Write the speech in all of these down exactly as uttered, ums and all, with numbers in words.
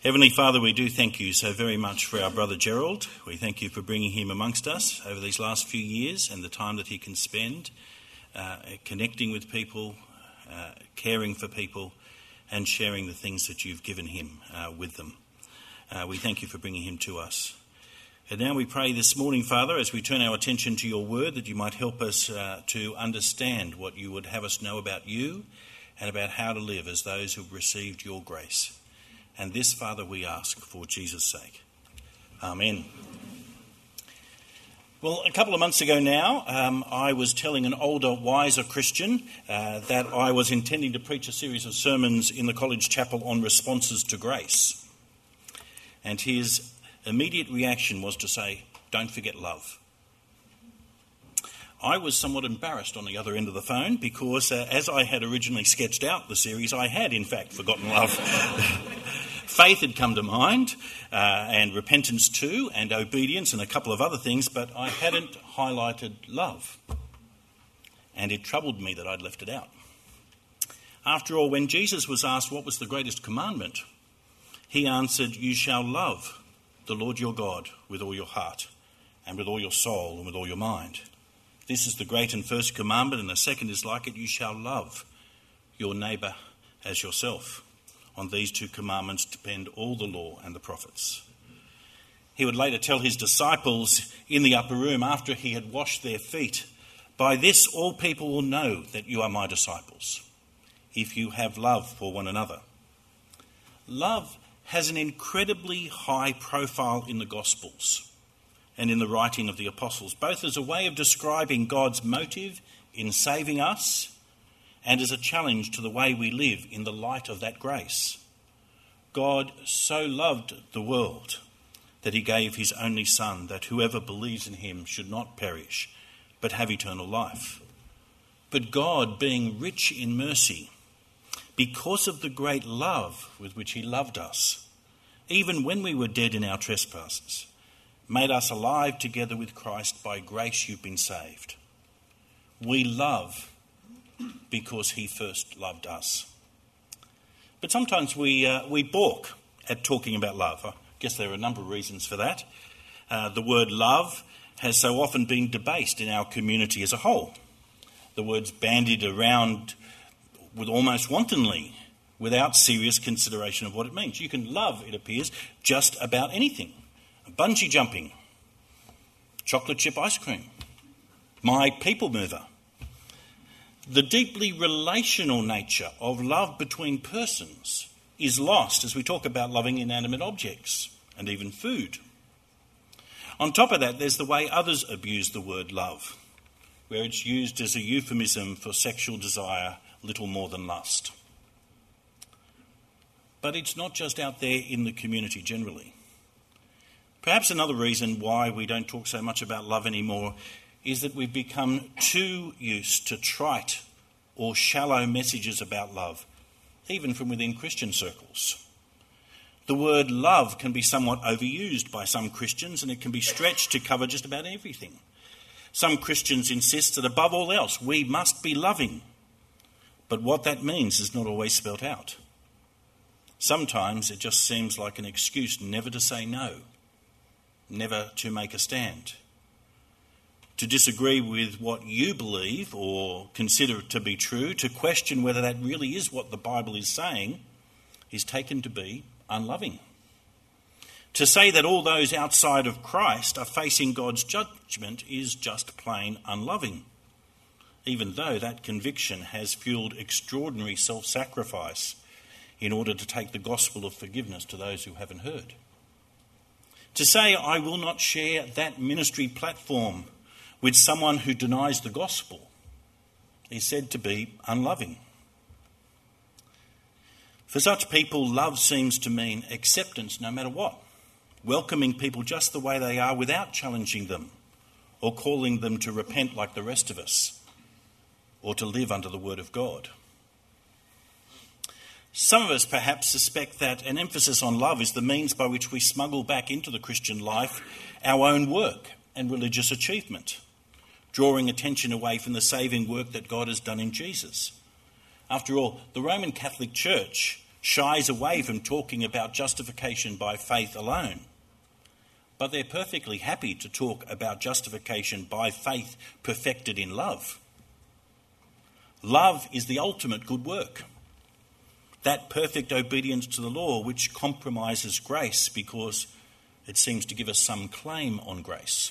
Heavenly Father, we do thank you so very much for our brother Gerald. We thank you for bringing him amongst us over these last few years and the time that he can spend uh, connecting with people, uh, caring for people and sharing the things that you've given him uh, with them. Uh, we thank you for bringing him to us. And now we pray this morning, Father, as we turn our attention to your word, that you might help us uh, to understand what you would have us know about you and about how to live as those who have received your grace. And this, Father, we ask for Jesus' sake. Amen. Well, a couple of months ago now, um, I was telling an older, wiser Christian uh, that I was intending to preach a series of sermons in the college chapel on responses to grace. And his immediate reaction was to say, "Don't forget love." I was somewhat embarrassed on the other end of the phone because uh, as I had originally sketched out the series, I had in fact forgotten love. Faith had come to mind, uh, and repentance too, and obedience and a couple of other things, but I hadn't highlighted love. And it troubled me that I'd left it out. After all, when Jesus was asked what was the greatest commandment, he answered, "You shall love the Lord your God with all your heart and with all your soul and with all your mind. This is the great and first commandment, and the second is like it, you shall love your neighbour as yourself. On these two commandments depend all the law and the prophets." He would later tell his disciples in the upper room after he had washed their feet, "By this all people will know that you are my disciples, if you have love for one another." Love has an incredibly high profile in the Gospels and in the writing of the apostles, both as a way of describing God's motive in saving us and as a challenge to the way we live in the light of that grace. God so loved the world that he gave his only Son, that whoever believes in him should not perish, but have eternal life. But God, being rich in mercy, because of the great love with which he loved us, even when we were dead in our trespasses, made us alive together with Christ. By grace you've been saved. We love because he first loved us. But sometimes we uh, we balk at talking about love. I guess there are a number of reasons for that. Uh, the word love has so often been debased in our community as a whole. The word's bandied around with almost wantonly, without serious consideration of what it means. You can love, it appears, just about anything. Bungee jumping, chocolate chip ice cream, my people mover. The deeply relational nature of love between persons is lost as we talk about loving inanimate objects and even food. On top of that, there's the way others abuse the word love, where it's used as a euphemism for sexual desire, little more than lust. But it's not just out there in the community generally. Perhaps another reason why we don't talk so much about love anymore is that we've become too used to trite or shallow messages about love, even from within Christian circles. The word love can be somewhat overused by some Christians, and it can be stretched to cover just about everything. Some Christians insist that above all else we must be loving, but what that means is not always spelt out. Sometimes it just seems like an excuse never to say no, never to make a stand. To disagree with what you believe or consider to be true, to question whether that really is what the Bible is saying, is taken to be unloving. To say that all those outside of Christ are facing God's judgment is just plain unloving, even though that conviction has fueled extraordinary self-sacrifice in order to take the gospel of forgiveness to those who haven't heard. To say, "I will not share that ministry platform with someone who denies the gospel," is said to be unloving. For such people, love seems to mean acceptance no matter what, welcoming people just the way they are without challenging them or calling them to repent like the rest of us or to live under the word of God. Some of us perhaps suspect that an emphasis on love is the means by which we smuggle back into the Christian life our own work and religious achievement, drawing attention away from the saving work that God has done in Jesus. After all, the Roman Catholic Church shies away from talking about justification by faith alone. But they're perfectly happy to talk about justification by faith perfected in love. Love is the ultimate good work. That perfect obedience to the law which compromises grace because it seems to give us some claim on grace.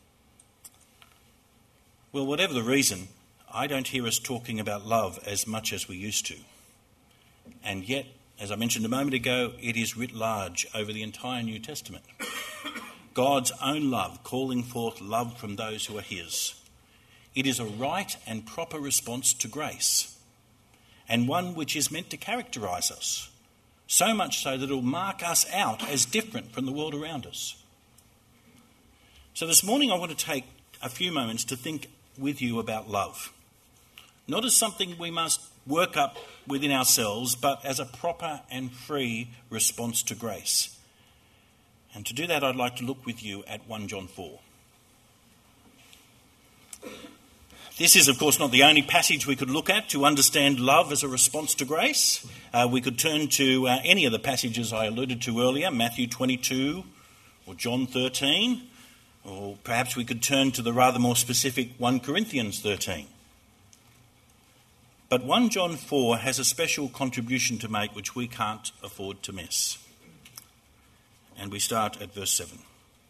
Well, whatever the reason, I don't hear us talking about love as much as we used to. And yet, as I mentioned a moment ago, it is writ large over the entire New Testament. God's own love calling forth love from those who are his. It is a right and proper response to grace, and one which is meant to characterise us, so much so that it will mark us out as different from the world around us. So this morning I want to take a few moments to think with you about love, not as something we must work up within ourselves, but as a proper and free response to grace. And to do that, I'd like to look with you at First John four. This is, of course, not the only passage we could look at to understand love as a response to grace. Uh, we could turn to uh, any of the passages I alluded to earlier, Matthew twenty-two or John thirteen, or perhaps we could turn to the rather more specific First Corinthians thirteen. But First John four has a special contribution to make which we can't afford to miss. And we start at verse seven.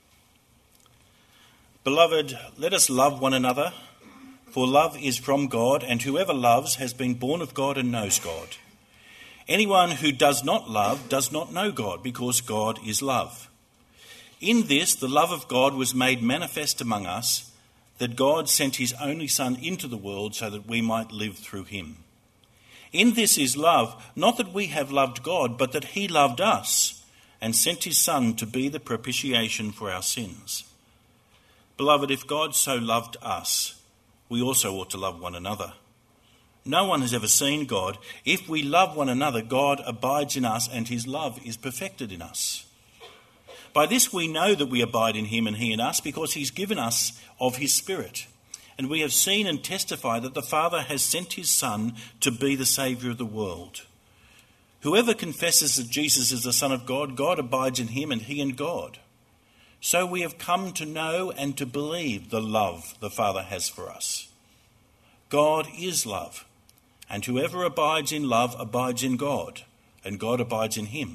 Beloved, let us love one another, for love is from God, and whoever loves has been born of God and knows God. Anyone who does not love does not know God, because God is love. In this, the love of God was made manifest among us, that God sent his only Son into the world so that we might live through him. In this is love, not that we have loved God, but that he loved us and sent his Son to be the propitiation for our sins. Beloved, if God so loved us, we also ought to love one another. No one has ever seen God. If we love one another, God abides in us and his love is perfected in us. By this we know that we abide in him and he in us, because he's given us of his Spirit. And we have seen and testify that the Father has sent his Son to be the Saviour of the world. Whoever confesses that Jesus is the Son of God, God abides in him and he in God. So we have come to know and to believe the love the Father has for us. God is love, and whoever abides in love abides in God, and God abides in him.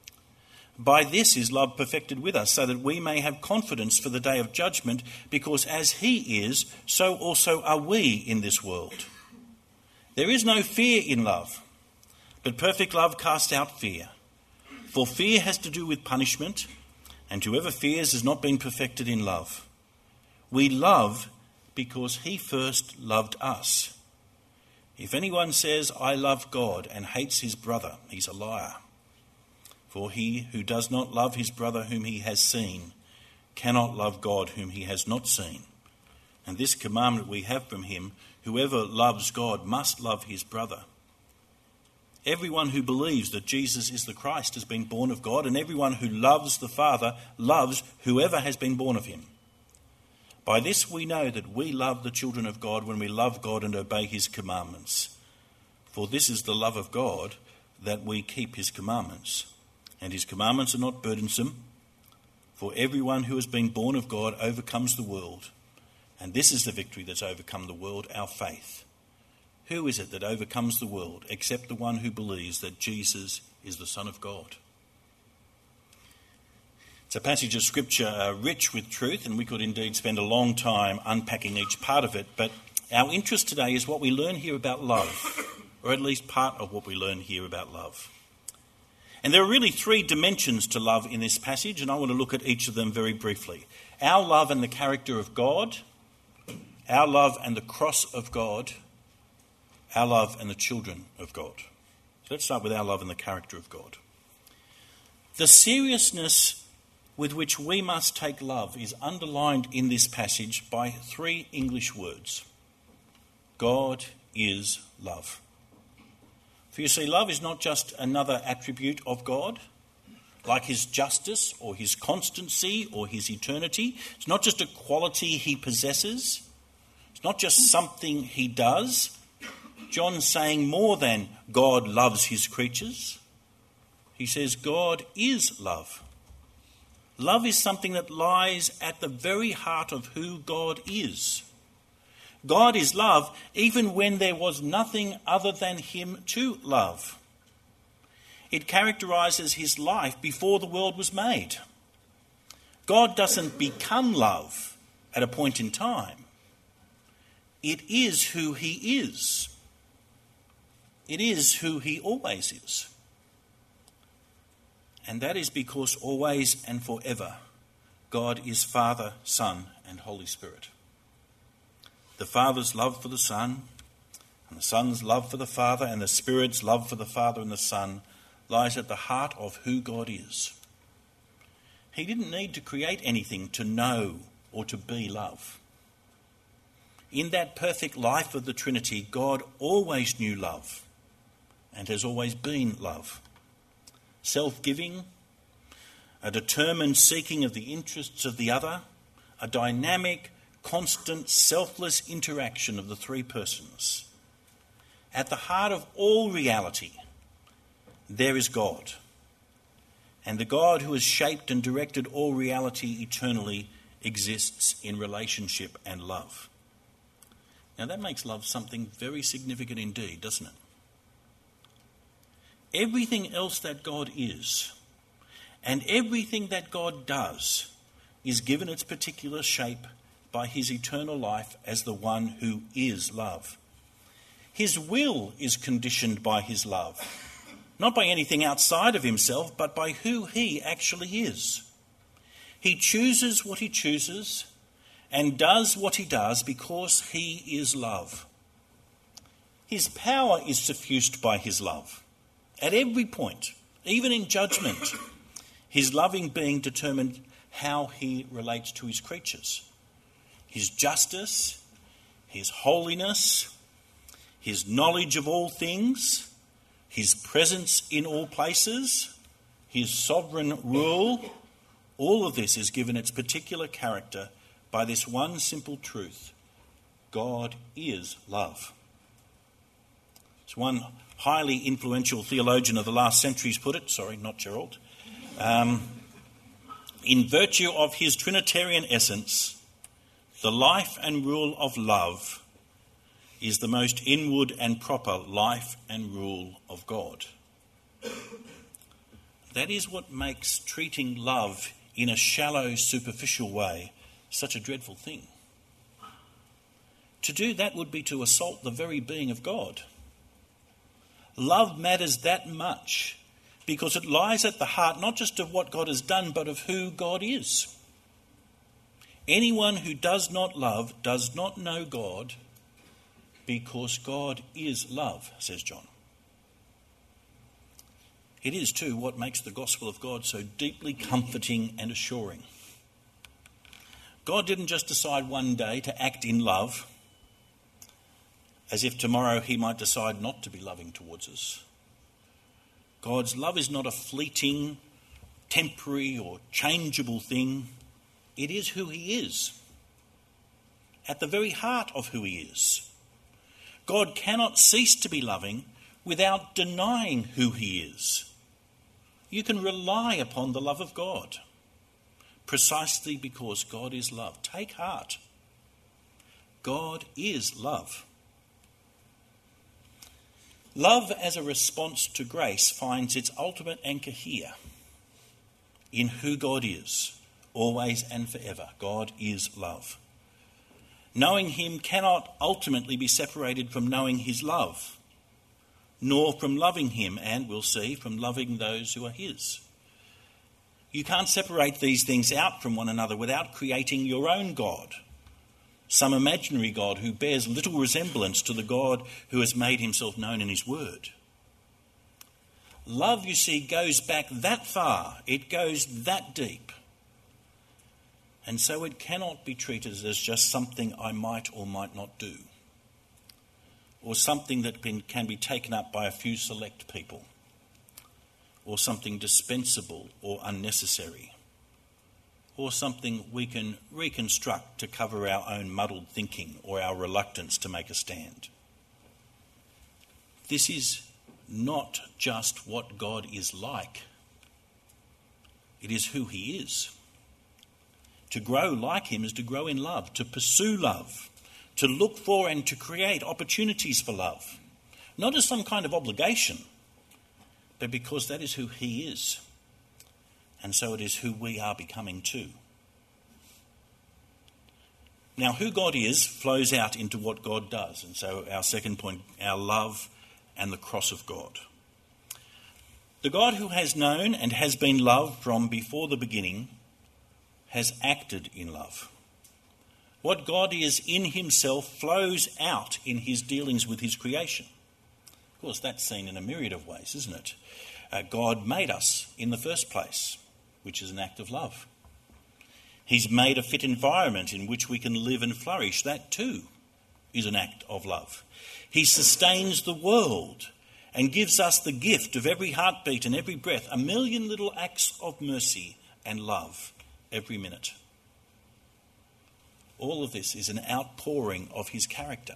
By this is love perfected with us, so that we may have confidence for the day of judgment, because as he is, so also are we in this world. There is no fear in love, but perfect love casts out fear. For fear has to do with punishment, and whoever fears has not been perfected in love. We love because he first loved us. If anyone says, I love God, and hates his brother, he's a liar. For he who does not love his brother whom he has seen cannot love God whom he has not seen. And this commandment we have from him, whoever loves God must love his brother. Everyone who believes that Jesus is the Christ has been born of God, and everyone who loves the Father loves whoever has been born of him. By this we know that we love the children of God, when we love God and obey his commandments. For this is the love of God, that we keep his commandments. And his commandments are not burdensome, for everyone who has been born of God overcomes the world. And this is the victory that's overcome the world, our faith. Who is it that overcomes the world except the one who believes that Jesus is the Son of God? It's a passage of Scripture uh, rich with truth, and we could indeed spend a long time unpacking each part of it. But our interest today is what we learn here about love, or at least part of what we learn here about love. And there are really three dimensions to love in this passage, and I want to look at each of them very briefly. Our love and the character of God, our love and the cross of God, our love and the children of God. So let's start with our love and the character of God. The seriousness with which we must take love is underlined in this passage by three English words. God is love. For you see, love is not just another attribute of God, like his justice or his constancy or his eternity. It's not just a quality he possesses. It's not just something he does. John's saying more than God loves his creatures. He says God is love. Love is something that lies at the very heart of who God is. God is love even when there was nothing other than him to love. It characterises his life before the world was made. God doesn't become love at a point in time. It is who he is. It is who he always is. And that is because always and forever God is Father, Son, and Holy Spirit. The Father's love for the Son, and the Son's love for the Father, and the Spirit's love for the Father and the Son lies at the heart of who God is. He didn't need to create anything to know or to be love. In that perfect life of the Trinity, God always knew love and has always been love. Self-giving, a determined seeking of the interests of the other, a dynamic, constant, selfless interaction of the three persons. At the heart of all reality, there is God. And the God who has shaped and directed all reality eternally exists in relationship and love. Now that makes love something very significant indeed, doesn't it? Everything else that God is, and everything that God does, is given its particular shape by his eternal life as the one who is love. His will is conditioned by his love, not by anything outside of himself, but by who he actually is. He chooses what he chooses and does what he does because he is love. His power is suffused by his love. At every point, even in judgment, his loving being determined how he relates to his creatures. His justice, his holiness, his knowledge of all things, his presence in all places, his sovereign rule, all of this is given its particular character by this one simple truth: God is love. As one highly influential theologian of the last centuries put it, sorry, not Gerald, um, in virtue of his Trinitarian essence, the life and rule of love is the most inward and proper life and rule of God. That is what makes treating love in a shallow, superficial way such a dreadful thing. To do that would be to assault the very being of God. Love matters that much because it lies at the heart not just of what God has done, but of who God is. Anyone who does not love does not know God, because God is love, says John. It is too what makes the gospel of God so deeply comforting and assuring. God didn't just decide one day to act in love, as if tomorrow he might decide not to be loving towards us. God's love is not a fleeting, temporary or changeable thing. It is who he is, at the very heart of who he is. God cannot cease to be loving without denying who he is. You can rely upon the love of God, precisely because God is love. Take heart. God is love. Love as a response to grace finds its ultimate anchor here, in who God is, always and forever. God is love. Knowing him cannot ultimately be separated from knowing his love, nor from loving him, and we'll see, from loving those who are his. You can't separate these things out from one another without creating your own God, some imaginary God who bears little resemblance to the God who has made himself known in his word. Love, you see, goes back that far. It goes that deep. And so it cannot be treated as just something I might or might not do, or something that can, can be taken up by a few select people, or something dispensable or unnecessary, or something we can reconstruct to cover our own muddled thinking or our reluctance to make a stand. This is not just what God is like, It is who he is. To grow like him is to grow in love, to pursue love, to look for and to create opportunities for love. Not as some kind of obligation, but because that is who he is. And so it is who we are becoming too. Now, who God is flows out into what God does. And so our second point, our love and the cross of God. The God who has known and has been loved from before the beginning has acted in love. What God is in himself flows out in his dealings with his creation. Of course, that's seen in a myriad of ways, isn't it? Uh, God made us in the first place, which is an act of love. He's made a fit environment in which we can live and flourish. That too is an act of love. He sustains the world and gives us the gift of every heartbeat and every breath, a million little acts of mercy and love every minute. All of this is an outpouring of his character.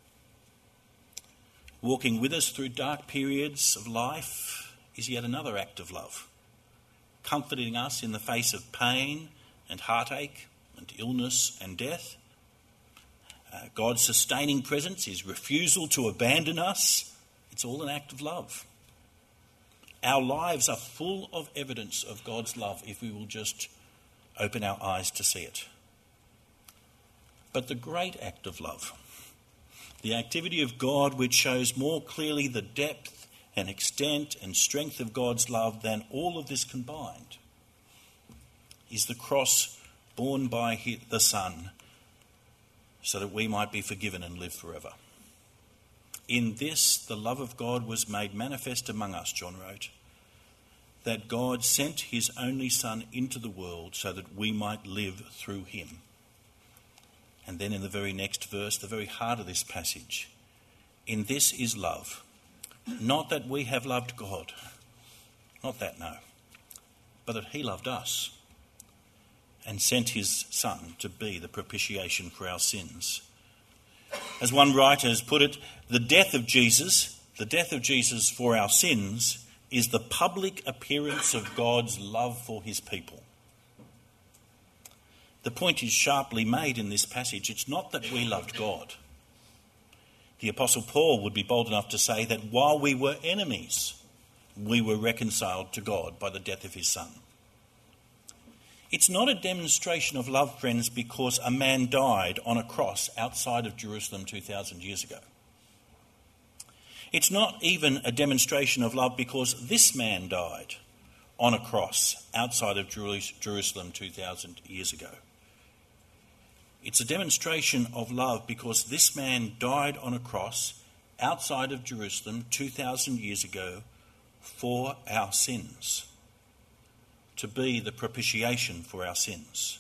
Walking with us through dark periods of life is yet another act of love, comforting us in the face of pain and heartache and illness and death. Uh, God's sustaining presence, his refusal to abandon us, it's all an act of love. Our lives are full of evidence of God's love if we will just open our eyes to see it. But the great act of love, the activity of God which shows more clearly the depth and extent and strength of God's love than all of this combined, is the cross borne by the Son so that we might be forgiven and live forever. In this, the love of God was made manifest among us, John wrote, that God sent his only Son into the world so that we might live through him. And then in the very next verse, the very heart of this passage, in this is love, not that we have loved God, not that, no, but that he loved us and sent his Son to be the propitiation for our sins. As one writer has put it, the death of Jesus, the death of Jesus for our sins, is the public appearance of God's love for his people. The point is sharply made in this passage. It's not that we loved God. The Apostle Paul would be bold enough to say that while we were enemies, we were reconciled to God by the death of his Son. It's not a demonstration of love, friends, because a man died on a cross outside of Jerusalem two thousand years ago. It's not even a demonstration of love because this man died on a cross outside of Jerusalem two thousand years ago. It's a demonstration of love because this man died on a cross outside of Jerusalem two thousand years ago for our sins, to be the propitiation for our sins.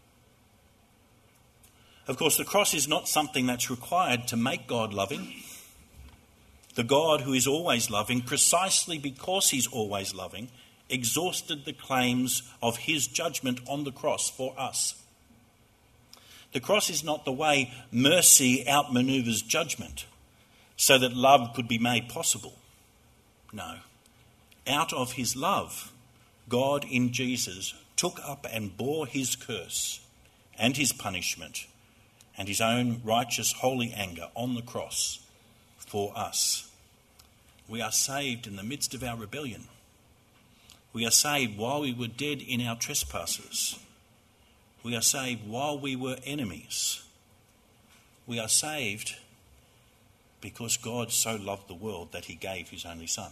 Of course, the cross is not something that's required to make God loving. The God who is always loving, precisely because he's always loving, exhausted the claims of his judgment on the cross for us. The cross is not the way mercy outmaneuvers judgment so that love could be made possible. No. Out of his love, God in Jesus took up and bore his curse and his punishment and his own righteous holy anger on the cross for us. We are saved in the midst of our rebellion. We are saved while we were dead in our trespasses. We are saved while we were enemies. We are saved because God so loved the world that he gave his only Son.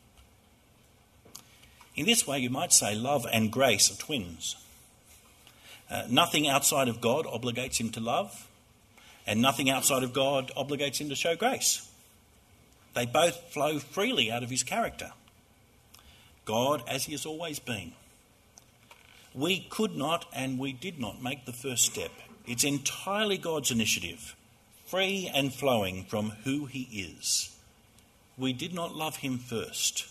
In this way, you might say love and grace are twins. Uh, nothing outside of God obligates him to love, and nothing outside of God obligates him to show grace. They both flow freely out of his character. God as he has always been. We could not and we did not make the first step. It's entirely God's initiative, free and flowing from who he is. We did not love him first.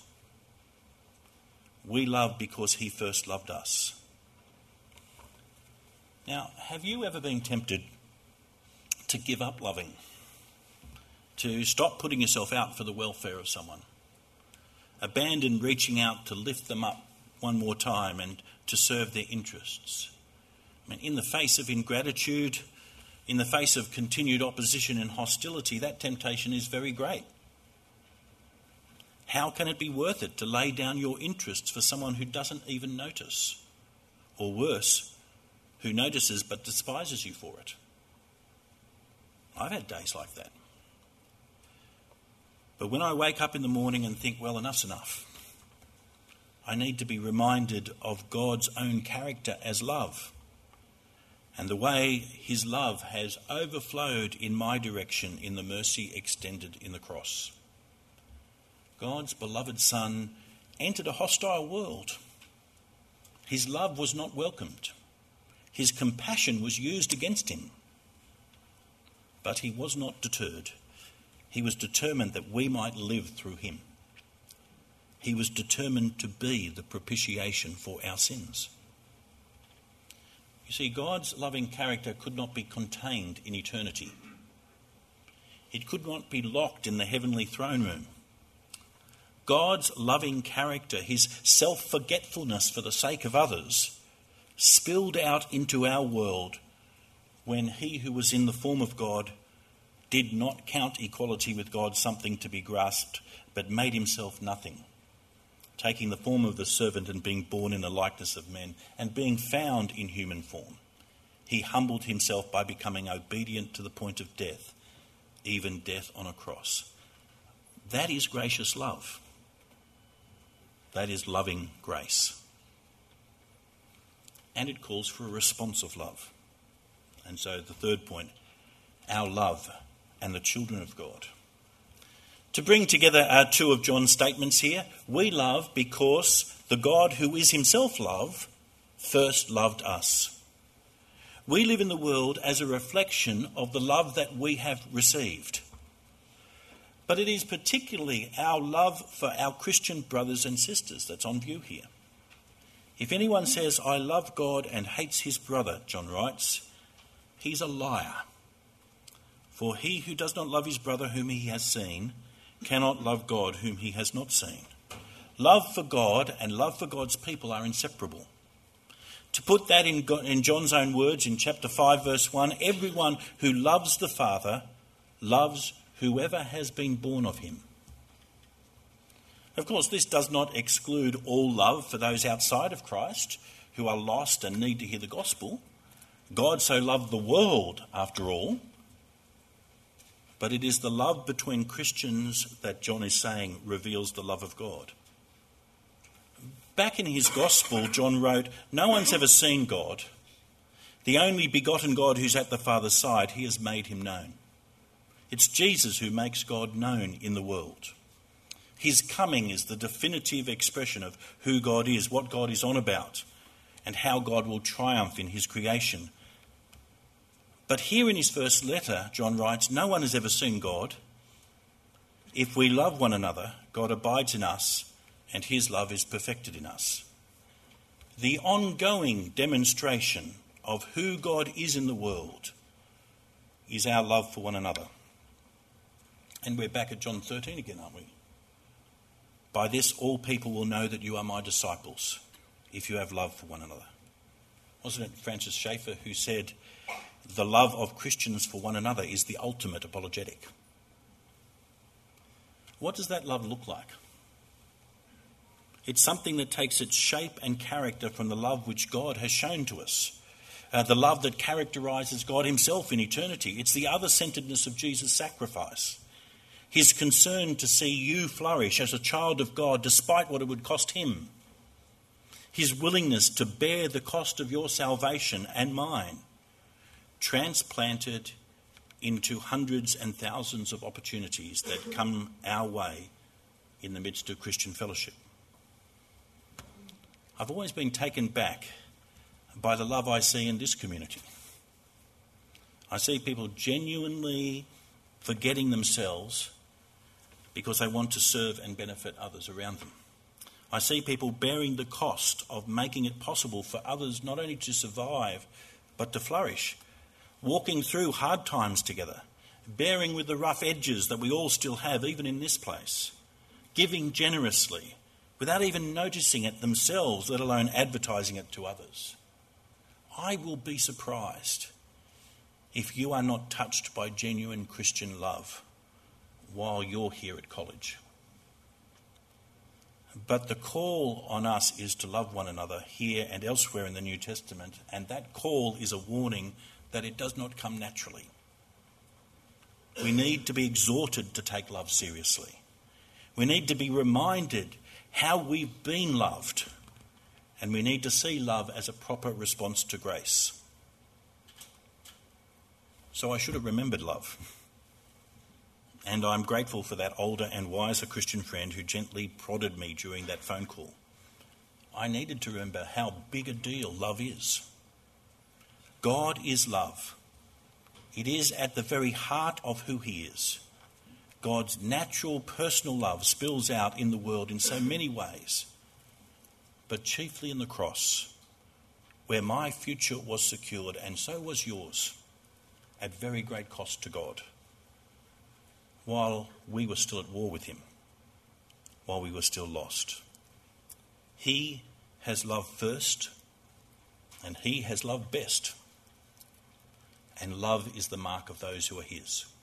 We love because he first loved us. Now, have you ever been tempted to give up loving? To stop putting yourself out for the welfare of someone? Abandon reaching out to lift them up one more time and to serve their interests. I mean, in the face of ingratitude, in the face of continued opposition and hostility, that temptation is very great. How can it be worth it to lay down your interests for someone who doesn't even notice? Or worse, who notices but despises you for it? I've had days like that. But when I wake up in the morning and think, well, enough's enough, I need to be reminded of God's own character as love and the way his love has overflowed in my direction in the mercy extended in the cross. God's beloved Son entered a hostile world. His love was not welcomed. His compassion was used against him. But he was not deterred. He was determined that we might live through him. He was determined to be the propitiation for our sins. You see, God's loving character could not be contained in eternity. It could not be locked in the heavenly throne room. God's loving character, his self-forgetfulness for the sake of others, spilled out into our world when he who was in the form of God did not count equality with God something to be grasped, but made himself nothing, taking the form of the servant and being born in the likeness of men, and being found in human form. He humbled himself by becoming obedient to the point of death, even death on a cross. That is gracious love. That is loving grace. And it calls for a response of love. And so the third point, our love and the children of God. To bring together our two of John's statements here, we love because the God who is himself love first loved us. We live in the world as a reflection of the love that we have received. But it is particularly our love for our Christian brothers and sisters that's on view here. If anyone says, I love God and hates his brother, John writes, he's a liar. For he who does not love his brother whom he has seen cannot love God whom he has not seen. Love for God and love for God's people are inseparable. To put that in, God, in John's own words in chapter five verse one, everyone who loves the Father loves whoever has been born of him. Of course, this does not exclude all love for those outside of Christ who are lost and need to hear the gospel. God so loved the world, after all. But it is the love between Christians that John is saying reveals the love of God. Back in his gospel, John wrote, no one's ever seen God. The only begotten God who's at the Father's side, he has made him known. It's Jesus who makes God known in the world. His coming is the definitive expression of who God is, what God is on about, and how God will triumph in his creation. But here in his first letter, John writes, no one has ever seen God. If we love one another, God abides in us, and his love is perfected in us. The ongoing demonstration of who God is in the world is our love for one another. And we're back at John thirteen again, aren't we? By this all people will know that you are my disciples, if you have love for one another. Wasn't it Francis Schaeffer who said, the love of Christians for one another is the ultimate apologetic? What does that love look like? It's something that takes its shape and character from the love which God has shown to us. Uh, the love that characterises God himself in eternity. It's the other-centeredness of Jesus' sacrifice. His concern to see you flourish as a child of God despite what it would cost him. His willingness to bear the cost of your salvation and mine, transplanted into hundreds and thousands of opportunities that come our way in the midst of Christian fellowship. I've always been taken back by the love I see in this community. I see people genuinely forgetting themselves because they want to serve and benefit others around them. I see people bearing the cost of making it possible for others not only to survive but to flourish, walking through hard times together, bearing with the rough edges that we all still have even in this place, giving generously without even noticing it themselves, let alone advertising it to others. I will be surprised if you are not touched by genuine Christian love while you're here at college. But the call on us is to love one another here and elsewhere in the New Testament, and that call is a warning that it does not come naturally. We need to be exhorted to take love seriously. We need to be reminded how we've been loved, and we need to see love as a proper response to grace. So I should have remembered love. And I'm grateful for that older and wiser Christian friend who gently prodded me during that phone call. I needed to remember how big a deal love is. God is love. It is at the very heart of who he is. God's natural personal love spills out in the world in so many ways, but chiefly in the cross, where my future was secured and so was yours, at very great cost to God, while we were still at war with him, while we were still lost. He has loved first, and he has loved best, and love is the mark of those who are his.